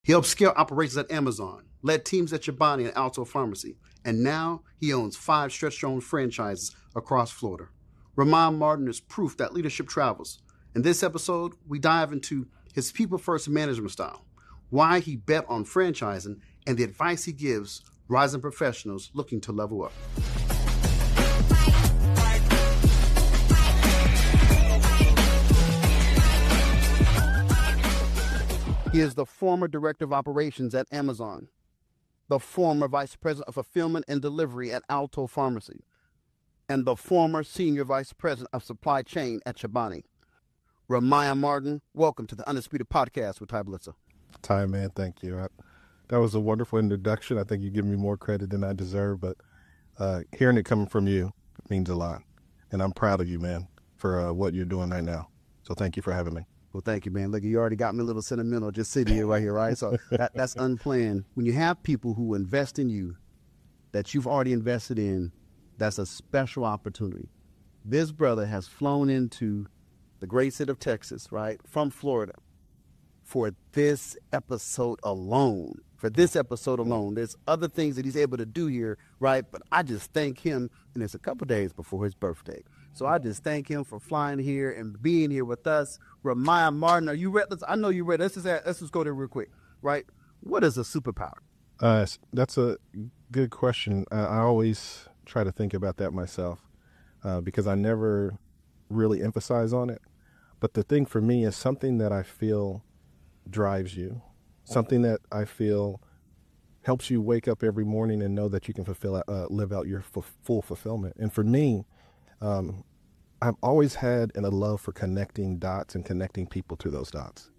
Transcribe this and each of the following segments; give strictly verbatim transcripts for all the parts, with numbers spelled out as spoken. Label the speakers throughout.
Speaker 1: He helped scale operations at Amazon, led teams at Chobani and Alto Pharmacy, and now he owns five stretch-owned franchises across Florida. Ramon Martin is proof that leadership travels. In this episode, we dive into his people-first management style, why he bet on franchising, and the advice he gives rising professionals looking to level up. He is the former director of operations at Amazon, the former vice president of fulfillment and delivery at Alto Pharmacy, and the former senior vice president of supply chain at Chobani. Ramon Martin, welcome to the Undisputed Podcast with Ty Blitzer.
Speaker 2: Ty, man, thank you. I, that was a wonderful introduction. I think you give me more credit than I deserve, but uh, hearing it coming from you means a lot. And I'm proud of you, man, for uh, what you're doing right now. So thank you for having me.
Speaker 1: Well, thank you, man. Look, you already got me a little sentimental just sitting here right here, right? So that, that's unplanned. When you have people who invest in you that you've already invested in, that's a special opportunity. This brother has flown into the great state of Texas, right, from Florida for this episode alone. For this episode alone. There's other things that he's able to do here, right? But I just thank him, and it's a couple days before his birthday. So I just thank him for flying here and being here with us. Ramon Martin, are you ready? Let's, I know you're ready. Let's just, let's just go there real quick, right? What is a superpower?
Speaker 2: Uh, that's a good question. Uh, I always try to think about that myself uh, because I never really emphasize on it. But the thing for me is something that I feel drives you, something that I feel helps you wake up every morning and know that you can fulfill, uh, live out your f- full fulfillment. And for me, um, I've always had a love for connecting dots and connecting people to those dots.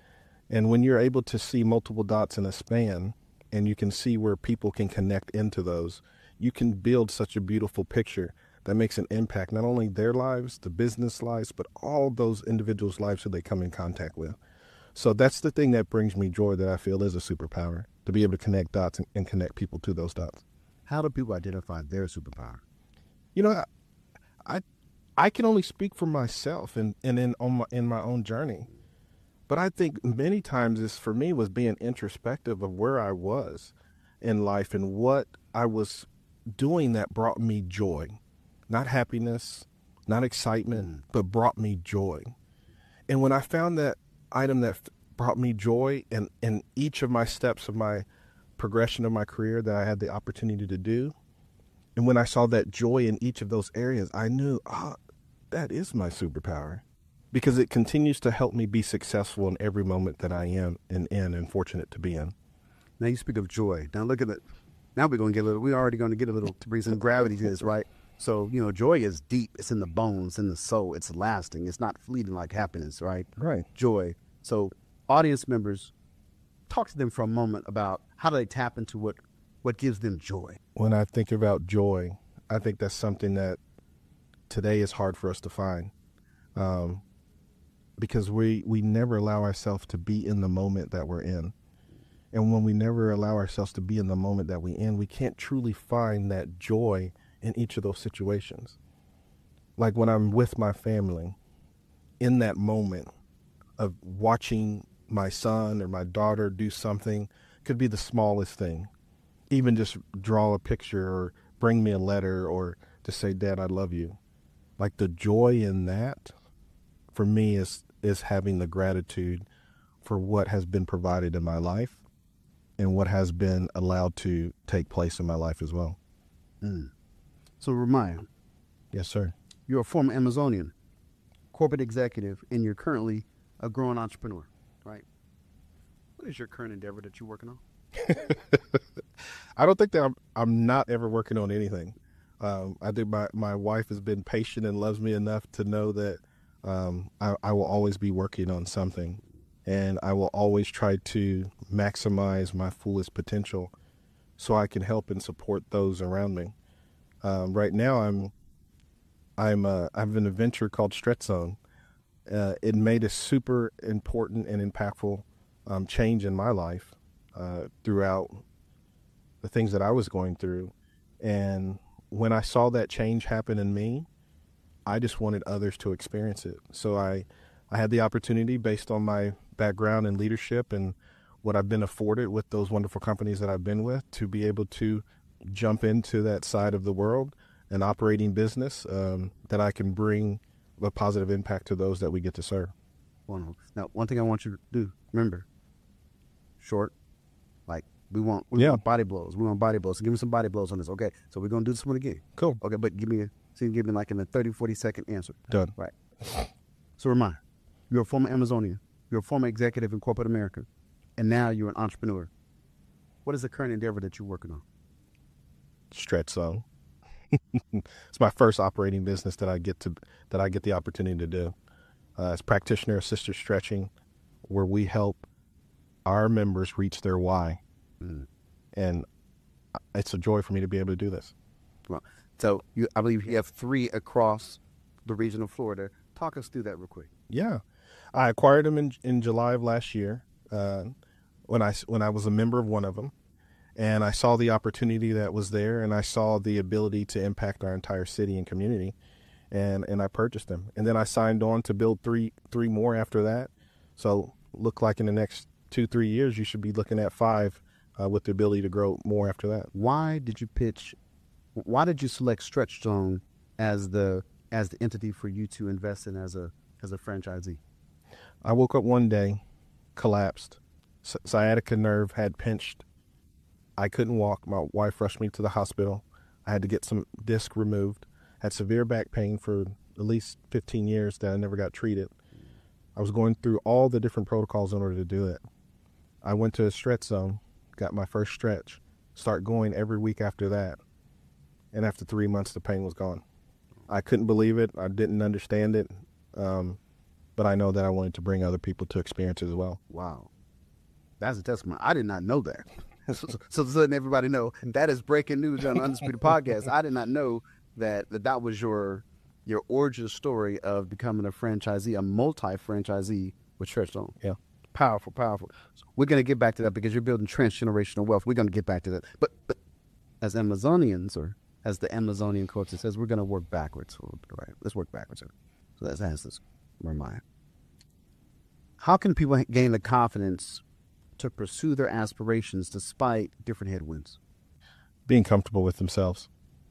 Speaker 2: And when you're able to see multiple dots in a span and you can see where people can connect into those, you can build such a beautiful picture that makes an impact, not only their lives, the business lives, but all those individuals' lives who they come in contact with. So that's the thing that brings me joy that I feel is a superpower, to be able to connect dots and, and connect people to those dots.
Speaker 1: How do people identify their superpower?
Speaker 2: You know, I I, I can only speak for myself and, and in, on my, in my own journey. But I think many times this, for me, was being introspective of where I was in life and what I was doing that brought me joy. Not happiness, not excitement, mm. but brought me joy. And when I found that item that brought me joy and in each of my steps of my progression of my career that I had the opportunity to do, and when I saw that joy in each of those areas, I knew, ah, oh, that is my superpower, because it continues to help me be successful in every moment that I am in, in and fortunate to be in.
Speaker 1: Now you speak of joy. Now look at it. Now we're going to get a little, we're already going to get a little, to bring some gravity to this, right? So, you know, joy is deep. It's in the bones, in the soul. It's lasting. It's not fleeting like happiness, right?
Speaker 2: Right.
Speaker 1: Joy. So audience members, talk to them for a moment about how do they tap into what, what gives them joy?
Speaker 2: When I think about joy, I think that's something that today is hard for us to find um, because we, we never allow ourselves to be in the moment that we're in. And when we never allow ourselves to be in the moment that we're in, we can't truly find that joy in each of those situations. Like when I'm with my family, in that moment of watching my son or my daughter do something, could be the smallest thing. Even just draw a picture or bring me a letter or to say, Dad, I love you. Like the joy in that, for me, is is having the gratitude for what has been provided in my life and what has been allowed to take place in my life as well.
Speaker 1: Mm. So, Ramon.
Speaker 2: Yes, sir.
Speaker 1: You're a former Amazonian, corporate executive, and you're currently a growing entrepreneur, right? What is your current endeavor that you're working on?
Speaker 2: I don't think that I'm, I'm not ever working on anything. Um, I think my, my wife has been patient and loves me enough to know that um, I, I will always be working on something, and I will always try to maximize my fullest potential so I can help and support those around me. Um, right now, I'm I'm uh, I have an adventure called Stretch Zone. Uh, it made a super important and impactful um, change in my life uh, throughout the things that I was going through. And when I saw that change happen in me, I just wanted others to experience it. So I, I had the opportunity, based on my background in leadership and what I've been afforded with those wonderful companies that I've been with to be able to jump into that side of the world, an operating business um, that I can bring a positive impact to those that we get to serve.
Speaker 1: Wonderful. Now, one thing I want you to do, remember, short, like we want, we
Speaker 2: Yeah.
Speaker 1: want body blows. We want body blows. So give me some body blows on this. Okay, so we're going to do this one again.
Speaker 2: Cool.
Speaker 1: Okay, but give me a, so you give me like in a thirty, forty second answer.
Speaker 2: Done.
Speaker 1: Right. So remind, you're a former Amazonian. You're a former executive in corporate America. And now you're an entrepreneur. What is the current endeavor that you're working on?
Speaker 2: Stretch Zone. It's my first operating business that I get to that I get the opportunity to do. Uh, it's practitioner assisted stretching, where we help our members reach their why,
Speaker 1: Mm.
Speaker 2: and it's a joy for me to be able to do this.
Speaker 1: Well, so you, I believe you have three across the region of Florida. Talk us through that real quick.
Speaker 2: Yeah, I acquired them in in July of last year uh, when I when I was a member of one of them. And I saw the opportunity that was there, and I saw the ability to impact our entire city and community, and, and I purchased them. And then I signed on to build three three more after that. So look like in the next two, three years, you should be looking at five uh, with the ability to grow more after that.
Speaker 1: Why did you pitch, why did you select Stretch Zone as the as the entity for you to invest in as a as a franchisee?
Speaker 2: I woke up one day, collapsed, S- sciatica nerve had pinched. I couldn't walk. My wife rushed me to the hospital. I had to get some disc removed. Had severe back pain for at least fifteen years that I never got treated. I was going through all the different protocols in order to do it. I went to a Stretch Zone, got my first stretch, start going every week after that. And after three months, the pain was gone. I couldn't believe it. I didn't understand it. Um, but I know that I wanted to bring other people to experience it as well.
Speaker 1: Wow. That's a testimony. I did not know that. So, so, so letting everybody know, that is breaking news on the Undisputed Podcast. I did not know that, that that was your your origin story of becoming a franchisee, a multi-franchisee with Stretch Zone.
Speaker 2: Yeah.
Speaker 1: Powerful, powerful. So we're going to get back to that because you're building transgenerational wealth. We're going to get back to that. But, but as Amazonians, or as the Amazonian culture says, we're going to work backwards. Right? Let's work backwards. So let's ask this. Remind. How can people gain the confidence to pursue their aspirations despite different headwinds?
Speaker 2: Being comfortable with themselves.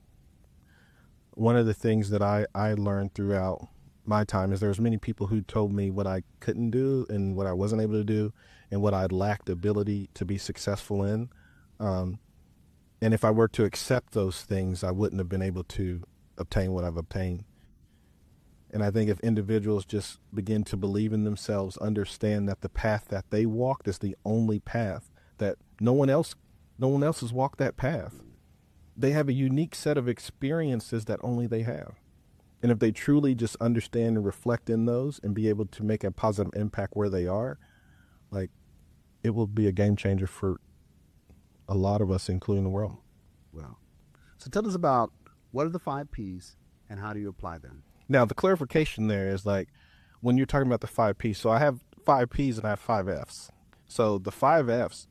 Speaker 2: One of the things that I, I learned throughout my time is there was many people who told me what I couldn't do and what I wasn't able to do and what I lacked ability to be successful in. Um, and if I were to accept those things, I wouldn't have been able to obtain what I've obtained. And I think if individuals just begin to believe in themselves, understand that the path that they walked is the only path, that no one else, no one else has walked that path. They have a unique set of experiences that only they have. And if they truly just understand and reflect in those and be able to make a positive impact where they are, like, it will be a game changer for a lot of us, including the world.
Speaker 1: Well, so tell us about what are the five P's and how do you apply them?
Speaker 2: Now, the clarification there is like when you're talking about the five P's. So I have five P's and I have five F's. So the five F's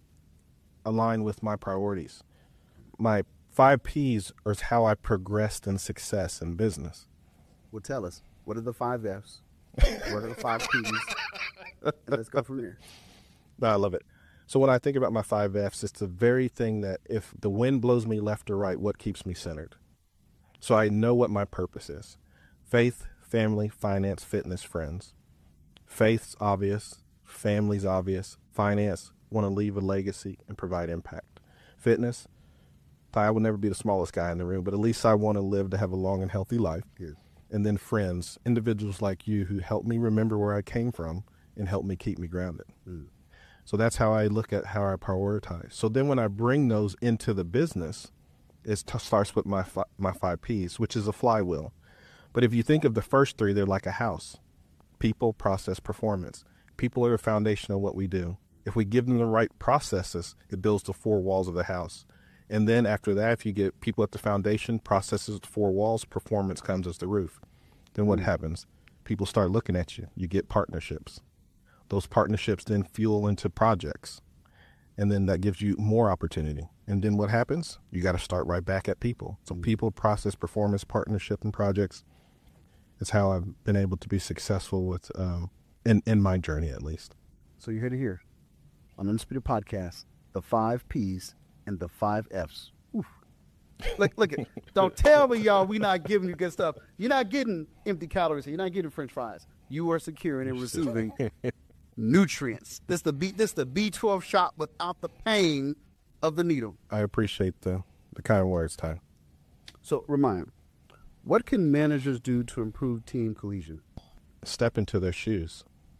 Speaker 2: align with my priorities. My five P's is how I progressed in success in business.
Speaker 1: Well, tell us, what are the five F's? What are the five P's? And let's go from there.
Speaker 2: No, I love it. So when I think about my five F's, it's the very thing that if the wind blows me left or right, what keeps me centered? So I know what my purpose is. Faith, family, finance, fitness, friends. Faith's obvious. Family's obvious. Finance, want to leave a legacy and provide impact. Fitness, I will never be the smallest guy in the room, but at least I want to live to have a long and healthy life.
Speaker 1: Yes.
Speaker 2: And then friends, individuals like you who help me remember where I came from and help me keep me grounded.
Speaker 1: Mm.
Speaker 2: So that's how I look at how I prioritize. So then when I bring those into the business, it t- starts with my fi- my five P's, which is a flywheel. But if you think of the first three, they're like a house. People, process, performance. People are the foundation of what we do. If we give them the right processes, it builds the four walls of the house. And then after that, if you get people at the foundation, processes, the four walls, performance comes as the roof. Then what
Speaker 1: Mm.
Speaker 2: happens? People start looking at you. You get partnerships. Those partnerships then fuel into projects. And then that gives you more opportunity. And then what happens? You got to start right back at people. So people, process, performance, partnership, and projects. It's how I've been able to be successful with, um, in, in my journey at least.
Speaker 1: So you're here to hear. on Undisputed Podcast, the five P's and the five F's. Oof. Look, look at, don't tell me, y'all, we not giving you good stuff. You're not getting empty calories. You're not getting French fries. You are securing and receiving nutrients. This the B, this the B twelve shot without the pain of the needle.
Speaker 2: I appreciate the, the kind words, Ty.
Speaker 1: So, remind, what can managers do to improve team cohesion?
Speaker 2: Step into their shoes.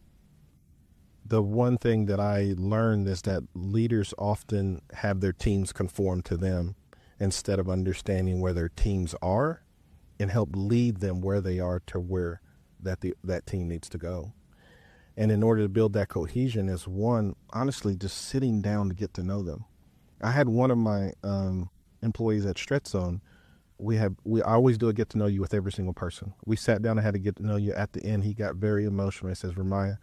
Speaker 2: The one thing that I learned is that leaders often have their teams conform to them instead of understanding where their teams are and help lead them where they are to where that the, that team needs to go. And in order to build that cohesion is one, honestly, just sitting down to get to know them. I had one of my um, employees at Stretch Zone. We have we always do a get to know you with every single person. We sat down and had to get to know you. At the end, he got very emotional. He says, Ramaya,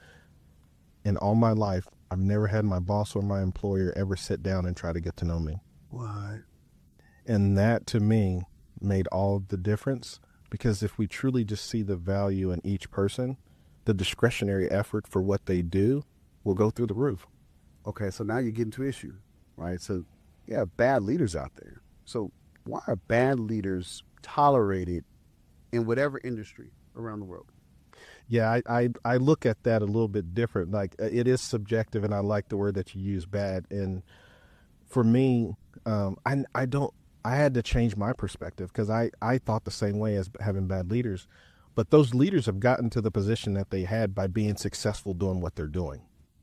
Speaker 2: in all my life, I've never had my boss or my employer ever sit down and try to get to know me.
Speaker 1: What?
Speaker 2: And that, to me, made all the difference, because if we truly just see the value in each person, the discretionary effort for what they do will go through the roof.
Speaker 1: Okay, so now you're getting to issue, right? So, yeah, bad leaders out there. So why are bad leaders tolerated in whatever industry around the world?
Speaker 2: Yeah, I, I, I look at that a little bit different. Like, it is subjective, and I like the word that you use, bad. And for me, um, I, I don't, I had to change my perspective, because I, I thought the same way as having bad leaders. But those leaders have gotten to the position that they had by being successful doing what they're doing.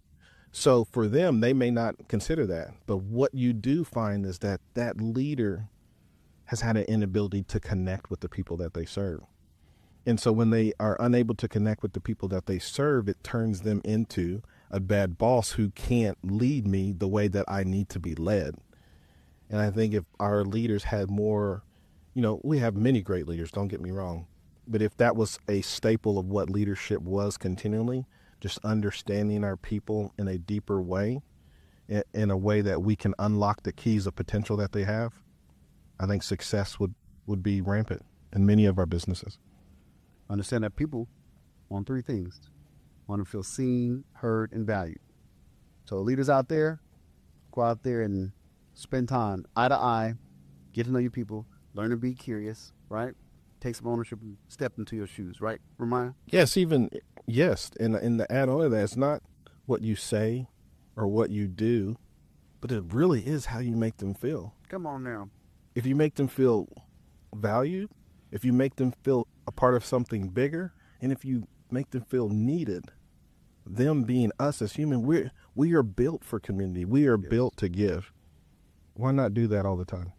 Speaker 2: So for them, they may not consider that. But what you do find is that that leader has had an inability to connect with the people that they serve. And so when they are unable to connect with the people that they serve, it turns them into a bad boss who can't lead me the way that I need to be led. And I think if our leaders had more, you know, we have many great leaders, don't get me wrong. But if that was a staple of what leadership was continually, just understanding our people in a deeper way, in a way that we can unlock the keys of potential that they have, I think success would, would be rampant in many of our businesses.
Speaker 1: Understand that people want three things. Want to feel seen, heard, and valued. So leaders out there, go out there and spend time eye to eye, get to know your people, learn to be curious, right? Take some ownership and step into your shoes, right, Ramaya?
Speaker 2: Yes, even, yes. And, and the add on to that, it's not what you say or what you do, but it really is how you make them feel.
Speaker 1: Come on now.
Speaker 2: If you make them feel valued, if you make them feel a part of something bigger, and if you make them feel needed, them being us as human, we're, we are built for community. We are yes. built to give. Why not do that all the time?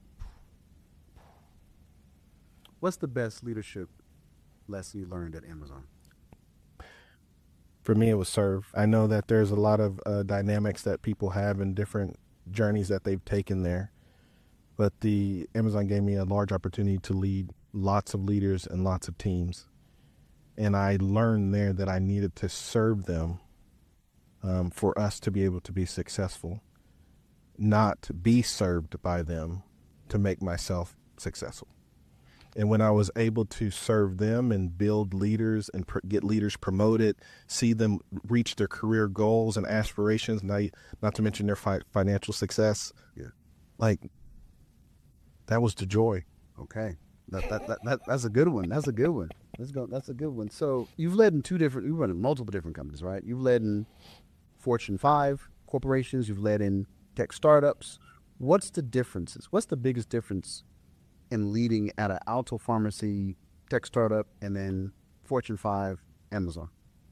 Speaker 1: What's the best leadership lesson you learned at Amazon?
Speaker 2: For me, it was serve. I know that there's a lot of uh, dynamics that people have in different journeys that they've taken there. But the Amazon gave me a large opportunity to lead lots of leaders and lots of teams. And I learned there that I needed to serve them um, for us to be able to be successful, not be served by them to make myself successful. And when I was able to serve them and build leaders and pr- get leaders promoted, see them reach their career goals and aspirations, not, not to mention their fi- financial success,
Speaker 1: yeah.
Speaker 2: like, that was the joy.
Speaker 1: Okay. That, that, that, that that's a good one. That's a good one. Let's go. That's a good one. So you've led in two different, you've run in multiple different companies, right? You've led in Fortune five corporations. You've led in tech startups. What's the differences? What's the biggest difference in leading at an Alto Pharmacy tech startup and then Fortune five Amazon?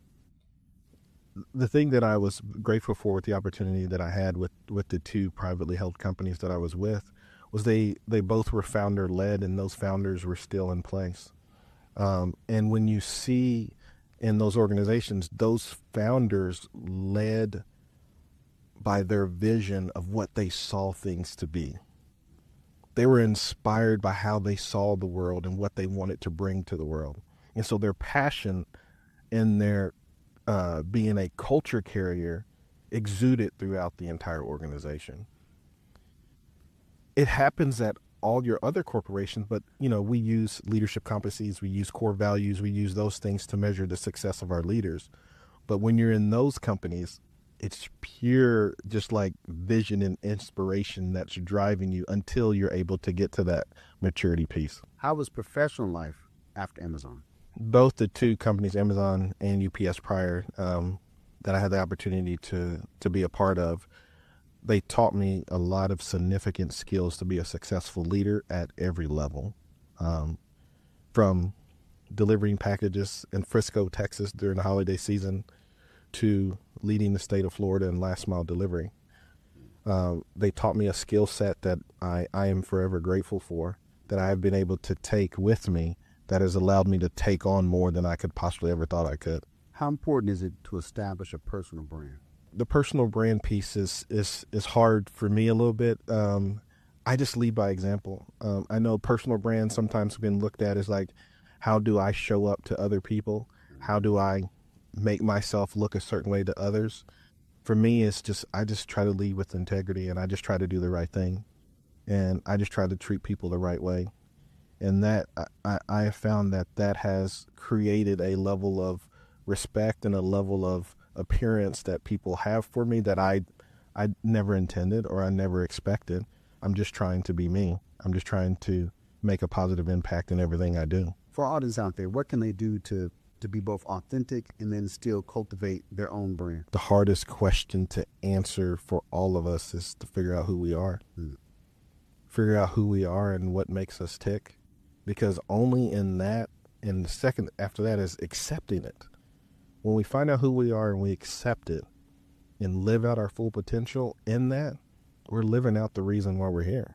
Speaker 2: The thing that I was grateful for with the opportunity that I had with, with the two privately held companies that I was with was they, they both were founder-led, and those founders were still in place. Um, and when you see in those organizations, those founders led by their vision of what they saw things to be. They were inspired by how they saw the world and what they wanted to bring to the world. And so their passion and their uh, being a culture carrier exuded throughout the entire organization. It happens at all your other corporations, but, you know, we use leadership competencies, we use core values, we use those things to measure the success of our leaders. But when you're in those companies, it's pure, just like vision and inspiration that's driving you until you're able to get to that maturity piece.
Speaker 1: How was professional life after Amazon?
Speaker 2: Both the two companies, Amazon and U P S prior, um, that I had the opportunity to, to be a part of, they taught me a lot of significant skills to be a successful leader at every level. Um, from delivering packages in Frisco, Texas during the holiday season to leading the state of Florida in last mile delivery. Uh, they taught me a skill set that I, I am forever grateful for, that I have been able to take with me, that has allowed me to take on more than I could possibly ever thought I could.
Speaker 1: How important is it to establish a personal brand?
Speaker 2: The personal brand piece is is, is hard for me a little bit. Um, I just lead by example. Um, I know personal brands sometimes have been looked at as like, how do I show up to other people? How do I make myself look a certain way to others? For me, it's just, I just try to lead with integrity, and I just try to do the right thing. And I just try to treat people the right way. And that, I, I have found that that has created a level of respect and a level of appearance that people have for me that I, I never intended or I never expected. I'm just trying to be me. I'm just trying to make a positive impact in everything I do.
Speaker 1: For our audience out there, what can they do to, to be both authentic and then still cultivate their own brand?
Speaker 2: The hardest question to answer for all of us is to figure out who we are. Mm. Figure out who we are and what makes us tick. Because only in that, and the second after that is accepting it. When we find out who we are and we accept it and live out our full potential in that, we're living out the reason why we're here.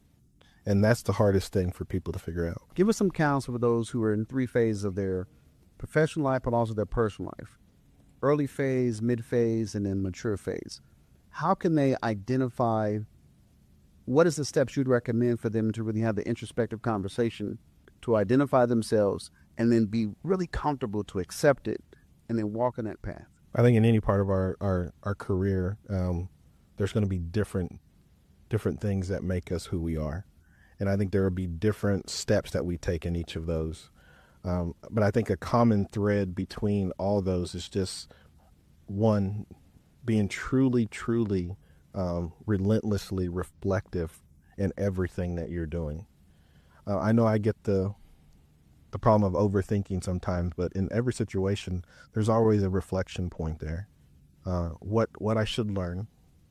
Speaker 2: And that's the hardest thing for people to figure out.
Speaker 1: Give us some counsel for those who are in three phases of their professional life, but also their personal life. Early phase, mid phase, and then mature phase. How can they identify, what is the steps you'd recommend for them to really have the introspective conversation, to identify themselves, and then be really comfortable to accept it, and then walk in that path?
Speaker 2: I think in any part of our, our, our career, um, there's going to be different different things that make us who we are. And I think there will be different steps that we take in each of those. Um, but I think a common thread between all those is just, one, being truly, truly um, relentlessly reflective in everything that you're doing. Uh, I know I get the the problem of overthinking sometimes, but in every situation, there's always a reflection point there. Uh, what what I should learn.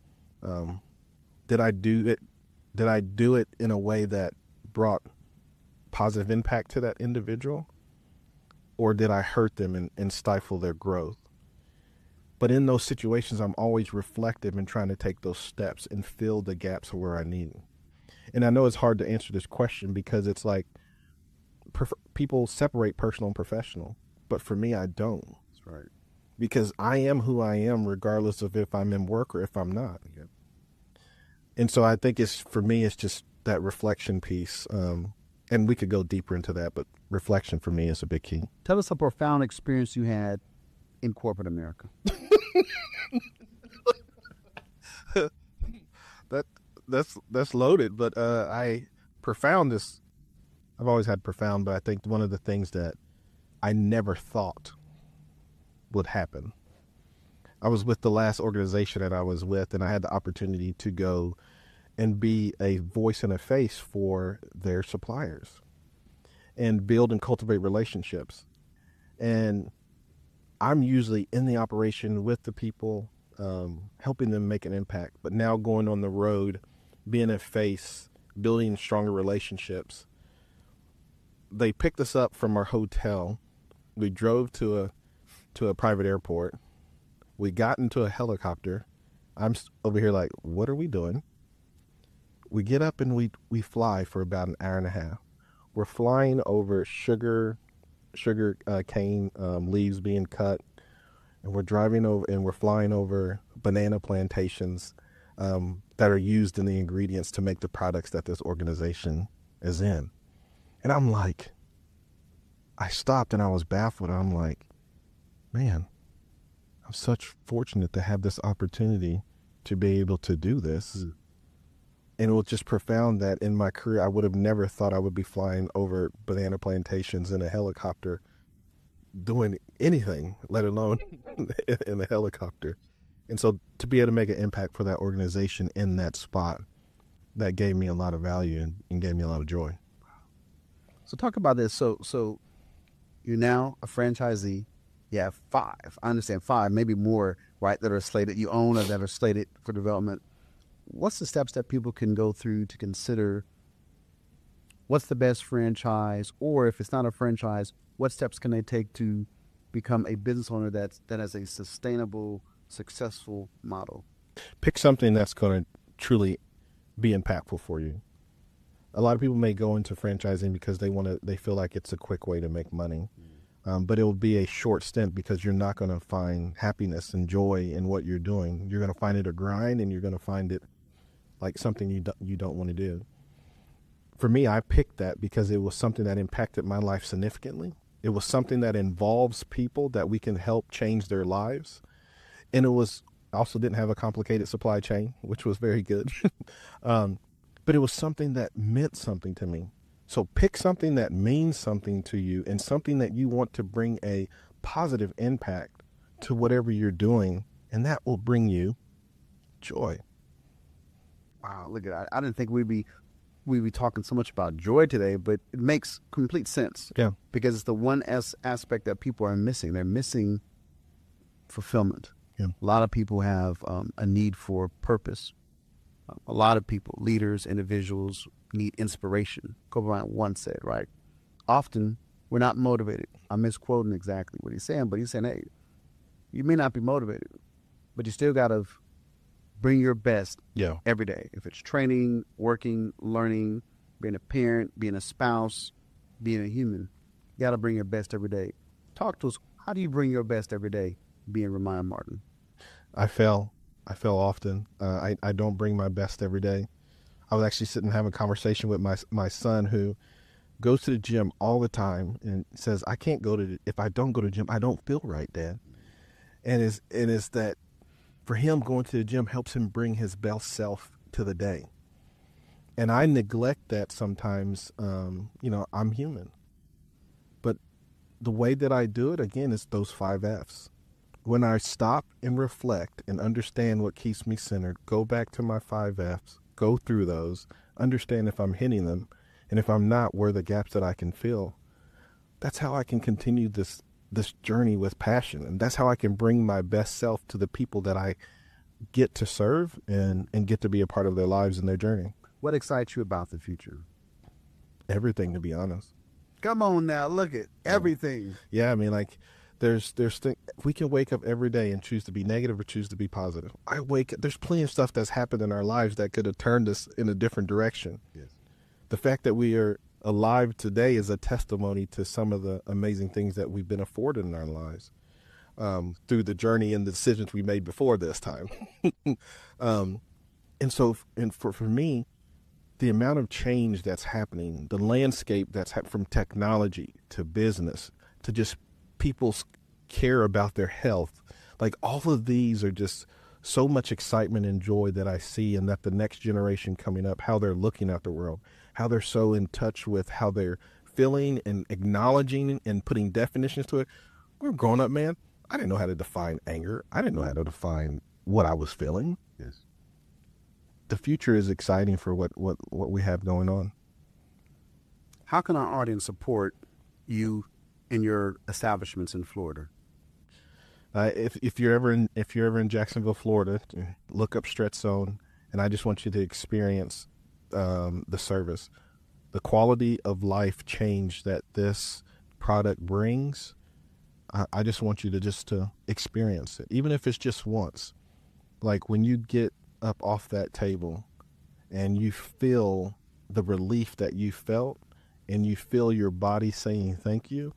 Speaker 2: Um, did I do it? Did I do it in a way that brought positive impact to that individual? Or did I hurt them and, and stifle their growth? But in those situations, I'm always reflective and trying to take those steps and fill the gaps where I need them. And I know it's hard to answer this question because it's like perf- people separate personal and professional. But for me, I don't.
Speaker 1: That's right.
Speaker 2: Because I am who I am regardless of if I'm in work or if I'm not.
Speaker 1: Yep.
Speaker 2: And so I think it's, for me, it's just that reflection piece. Um, and we could go deeper into that, but reflection for me is a big key.
Speaker 1: Tell us a profound experience you had in corporate America.
Speaker 2: that that's that's loaded, but uh, I profound is, I've always had profound, but I think one of the things that I never thought would happen. I was with the last organization that I was with, and I had the opportunity to go and be a voice and a face for their suppliers and build and cultivate relationships. And I'm usually in the operation with the people, um, helping them make an impact. But now going on the road, being a face, building stronger relationships. They picked us up from our hotel. We drove to a to a private airport. We got into a helicopter. I'm over here like, what are we doing? We get up and we, we fly for about an hour and a half. We're flying over sugar, sugar uh, cane um, leaves being cut. And we're driving over and we're flying over banana plantations um, that are used in the ingredients to make the products that this organization is in. And I'm like, I stopped and I was baffled. I'm like, man, I'm such fortunate to have this opportunity to be able to do this. Mm. And it was just profound that in my career, I would have never thought I would be flying over banana plantations in a helicopter doing anything, let alone in a helicopter. And so to be able to make an impact for that organization in that spot, that gave me a lot of value and, and gave me a lot of joy.
Speaker 1: So talk about this. So so you're now a franchisee. You have five. I understand five, maybe more, right, that are slated. You own or that are slated for development. What's the steps that people can go through to consider what's the best franchise, or if it's not a franchise, what steps can they take to become a business owner that's, that has a sustainable, successful model?
Speaker 2: Pick something that's going to truly be impactful for you. A lot of people may go into franchising because they want to, they feel like it's a quick way to make money. Um, but it will be a short stint because you're not going to find happiness and joy in what you're doing. You're going to find it a grind, and you're going to find it like something you don't, you don't want to do. For me, I picked that because it was something that impacted my life significantly. It was something that involves people that we can help change their lives. And it was also didn't have a complicated supply chain, which was very good. um, but it was something that meant something to me. So pick something that means something to you and something that you want to bring a positive impact to whatever you're doing, and that will bring you joy.
Speaker 1: Wow, look at that. I didn't think we'd be we'd be talking so much about joy today, but it makes complete sense.
Speaker 2: Yeah.
Speaker 1: Because it's the one as- aspect that people are missing. They're missing fulfillment.
Speaker 2: Yeah.
Speaker 1: A lot of people have um, a need for purpose. A lot of people, leaders, individuals, need inspiration. Kobe Bryant once said, right? Often, we're not motivated. I'm misquoting exactly what he's saying, but he's saying, hey, you may not be motivated, but you still got to bring your best
Speaker 2: Yeah.
Speaker 1: every day. If it's training, working, learning, being a parent, being a spouse, being a human, you got to bring your best every day. Talk to us. How do you bring your best every day being Remiah Martin?
Speaker 2: I fail. I fail often. Uh, I, I don't bring my best every day. I was actually sitting having a conversation with my my son, who goes to the gym all the time and says, I can't go to the, if I don't go to the gym, I don't feel right, Dad. And it's, and it's that for him, going to the gym helps him bring his best self to the day. And I neglect that sometimes. Um, you know, I'm human. But the way that I do it, again, is those five F's. When I stop and reflect and understand what keeps me centered, go back to my five F's, go through those, understand if I'm hitting them, and if I'm not, where the gaps that I can fill. That's how I can continue this this journey with passion, and that's how I can bring my best self to the people that I get to serve and, and get to be a part of their lives and their journey.
Speaker 1: What excites you about the future?
Speaker 2: Everything, to be honest.
Speaker 1: Come on now, look at everything.
Speaker 2: Yeah, I mean, like, there's there's th- we can wake up every day and choose to be negative or choose to be positive. I wake there's plenty of stuff that's happened in our lives that could have turned us in a different direction.
Speaker 1: Yes.
Speaker 2: The fact that we are alive today is a testimony to some of the amazing things that we've been afforded in our lives um, through the journey and the decisions we made before this time. um, and so, and for for me, the amount of change that's happening, the landscape that's ha- from technology to business to just people's care about their health, like all of these are just so much excitement and joy that I see, and that the next generation coming up, how they're looking at the world, how they're so in touch with how they're feeling and acknowledging and putting definitions to it. We're growing up, man. I didn't know how to define anger. I didn't know how to define what I was feeling.
Speaker 1: Yes.
Speaker 2: The future is exciting for what, what, what we have going on.
Speaker 1: How can our audience support you in your establishments in Florida?
Speaker 2: Uh, if if you're ever in if you're ever in Jacksonville, Florida, look up Stretch Zone, and I just want you to experience um, the service, the quality of life change that this product brings. I, I just want you to just to experience it, even if it's just once. Like when you get up off that table, and you feel the relief that you felt, and you feel your body saying thank you.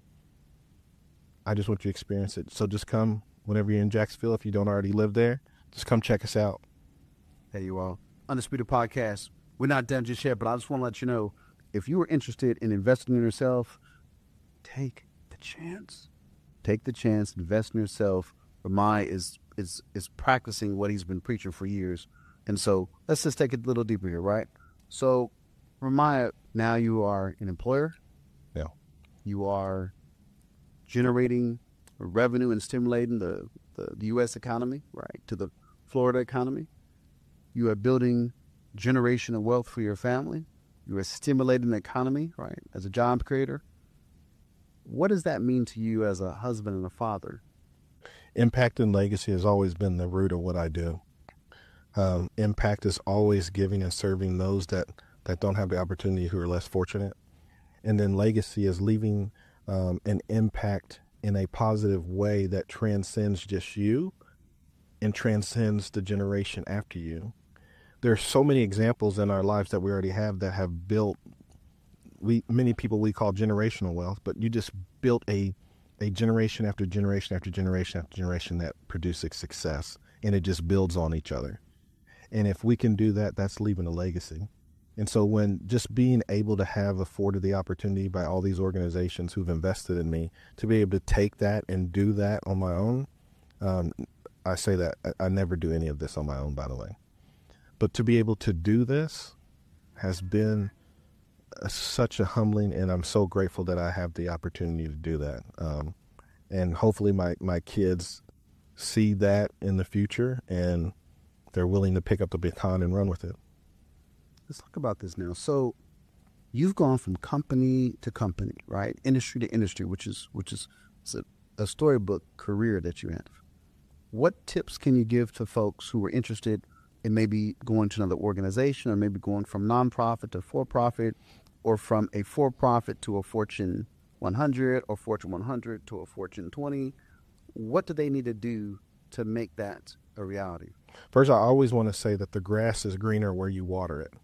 Speaker 2: I just want you to experience it. So just come whenever you're in Jacksonville. If you don't already live there, just come check us out.
Speaker 1: There you are. Undisputed Podcast. We're not done just yet, but I just want to let you know, if you are interested in investing in yourself, take the chance. Take the chance, invest in yourself. Remiah is, is, is practicing what he's been preaching for years. And so let's just take it a little deeper here, right? So, Remiah, now you are an employer.
Speaker 2: Yeah.
Speaker 1: You are generating revenue and stimulating the, the, the U S economy, right, to the Florida economy. You are building generational wealth for your family. You are stimulating the economy, right, as a job creator. What does that mean to you as a husband and a father?
Speaker 2: Impact and legacy has always been the root of what I do. Um, impact is always giving and serving those that, that don't have the opportunity, who are less fortunate. And then legacy is leaving um, an impact in a positive way that transcends just you and transcends the generation after you. There are so many examples in our lives that we already have that have built, we many people we call generational wealth, but you just built a a generation after generation after generation after generation that produces success, and it just builds on each other. And if we can do that, that's leaving a legacy. And so when just being able to have afforded the opportunity by all these organizations who've invested in me to be able to take that and do that on my own, um, I say that I, I never do any of this on my own, by the way. But to be able to do this has been a, such a humbling, and I'm so grateful that I have the opportunity to do that. Um, and hopefully my, my kids see that in the future, and they're willing to pick up the baton and run with it.
Speaker 1: Let's talk about this now. So you've gone from company to company, right? Industry to industry, which is which is it's a, a storybook career that you have. What tips can you give to folks who are interested in maybe going to another organization, or maybe going from nonprofit to for-profit, or from a for-profit to a Fortune one hundred, or Fortune one hundred to a Fortune twenty? What do they need to do to make that a reality?
Speaker 2: First, I always want to say that the grass is greener where you water it.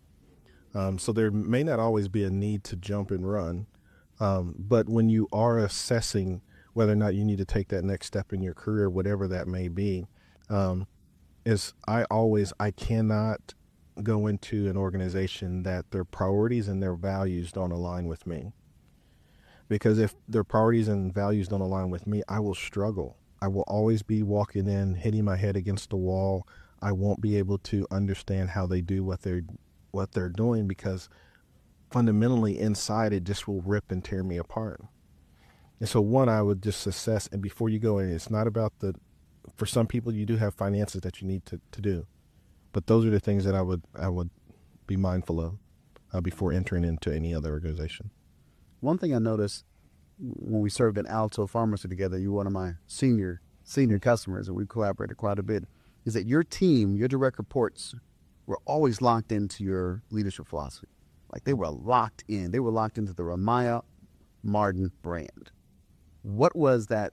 Speaker 2: Um, so there may not always be a need to jump and run, um, but when you are assessing whether or not you need to take that next step in your career, whatever that may be, um, is I always, I cannot go into an organization that their priorities and their values don't align with me. Because if their priorities and values don't align with me, I will struggle. I will always be walking in, hitting my head against the wall. I won't be able to understand how they do what they're what they're doing, because fundamentally inside it just will rip and tear me apart. And so one, I would just assess, and before you go in, it's not about the, for some people you do have finances that you need to, to do, but those are the things that I would I would be mindful of uh, before entering into any other organization.
Speaker 1: One thing I noticed when we served at Alto Pharmacy together, you were one of my senior senior customers, and we collaborated quite a bit, is that your team, your direct reports, were always locked into your leadership philosophy. Like, they were locked in. They were locked into the Ramaya Martin brand. What was that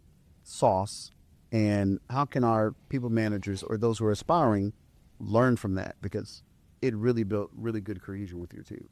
Speaker 1: sauce, and how can our people managers or those who are aspiring learn from that? Because it really built really good cohesion with your team.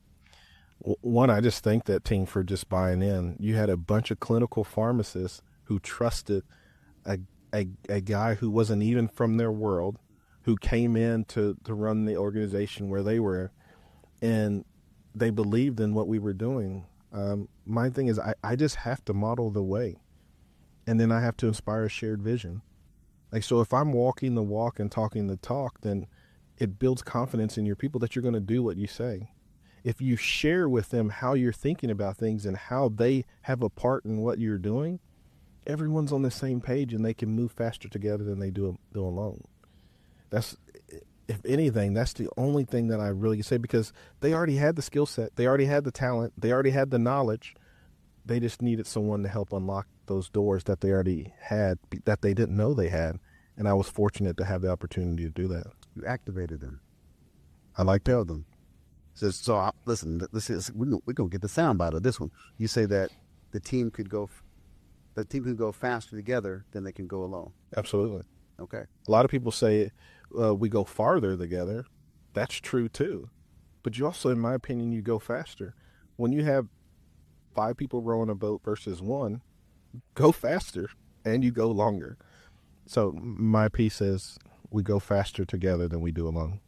Speaker 2: One, I just thank that team for just buying in. You had a bunch of clinical pharmacists who trusted a, a, a guy who wasn't even from their world, who came in to, to run the organization where they were, and they believed in what we were doing. Um, my thing is I, I just have to model the way, and then I have to inspire a shared vision. Like, so if I'm walking the walk and talking the talk, then it builds confidence in your people that you're going to do what you say. If you share with them how you're thinking about things and how they have a part in what you're doing, everyone's on the same page, and they can move faster together than they do, do alone. That's, if anything, that's the only thing that I really can say, because they already had the skill set. They already had the talent. They already had the knowledge. They just needed someone to help unlock those doors that they already had, that they didn't know they had. And I was fortunate to have the opportunity to do that.
Speaker 1: You activated them.
Speaker 2: I like to
Speaker 1: tell them. So, so I, listen, this is, we're going to get the sound bite of this one. You say that the team could go, the team could go faster together than they can go alone.
Speaker 2: Absolutely.
Speaker 1: Okay.
Speaker 2: A lot of people say uh, we go farther together. That's true too. But you also, in my opinion, you go faster. When you have five people rowing a boat versus one, go faster and you go longer. So my piece is we go faster together than we do alone.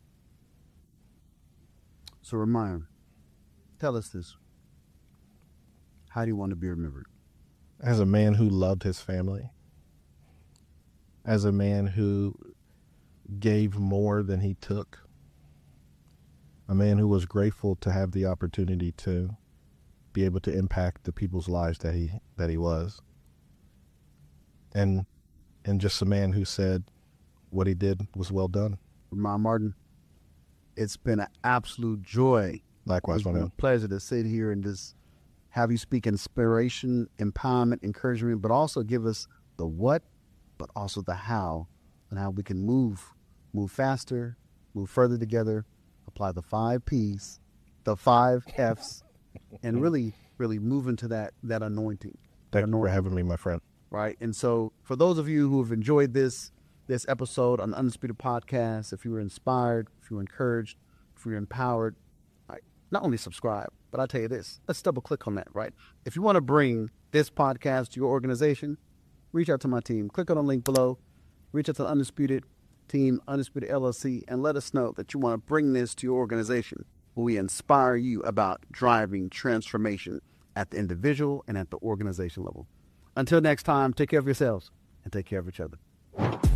Speaker 1: So Ramaya, tell us this. How do you want to be remembered?
Speaker 2: As a man who loved his family. As a man who gave more than he took. A man who was grateful to have the opportunity to be able to impact the people's lives that he that he was. And and just a man who said, what he did was well done.
Speaker 1: Ramon Martin, it's been an absolute joy.
Speaker 2: Likewise,
Speaker 1: It's been
Speaker 2: my
Speaker 1: a
Speaker 2: man.
Speaker 1: pleasure to sit here and just have you speak inspiration, empowerment, encouragement, but also give us the what, but also the how, and how we can move, move faster, move further together, apply the five P's, the five F's, and really, really move into that that anointing.
Speaker 2: Thank you for
Speaker 1: anointing.
Speaker 2: having me, my friend.
Speaker 1: Right. And so for those of you who have enjoyed this this episode on the Undisputed Podcast, if you were inspired, if you were encouraged, if you were empowered, right, not only subscribe, but I'll tell you this, let's double click on that, right? If you want to bring this podcast to your organization, reach out to my team. Click on the link below, reach out to the Undisputed team, Undisputed L L C, and let us know that you want to bring this to your organization where we inspire you about driving transformation at the individual and at the organization level. Until next time, take care of yourselves and take care of each other.